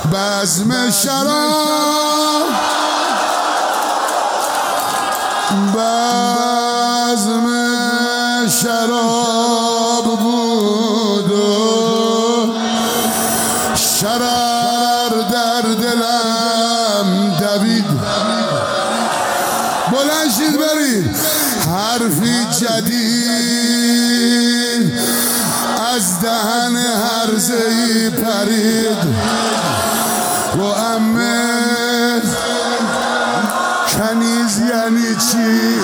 بزم شراب بزم شراب بود و شرر در دلم دوید. بلند شید برید. حرفی جدید از دهن هرزه‌ای پرید. و امه کنیز یعنی چی؟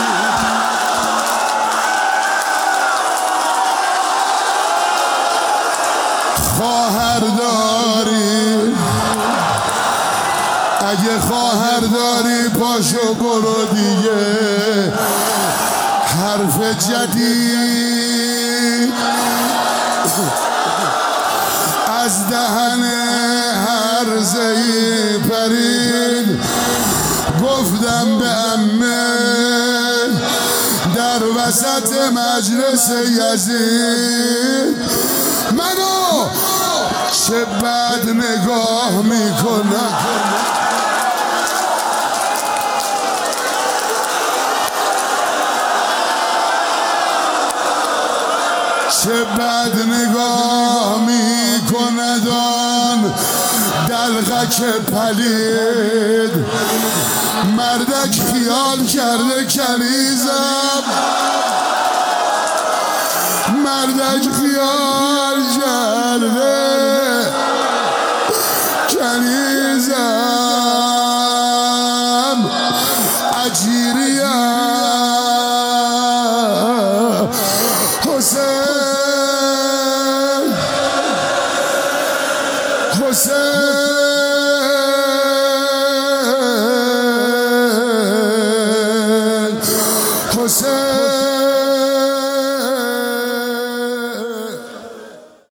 خواهر داری؟ اگه خواهر داری پاشو برو دیگه. حرف جدید از دهن هرزه‌ای پرید. گفتم به عمه در وسط مجلس یزید منو چه بد نگاه میکنه. چه بد نگاه میکندان دلغک پلید. مردک خیال کرده کنیزم، مردک خیال کرده کنیزم. اجیریم حسین حسین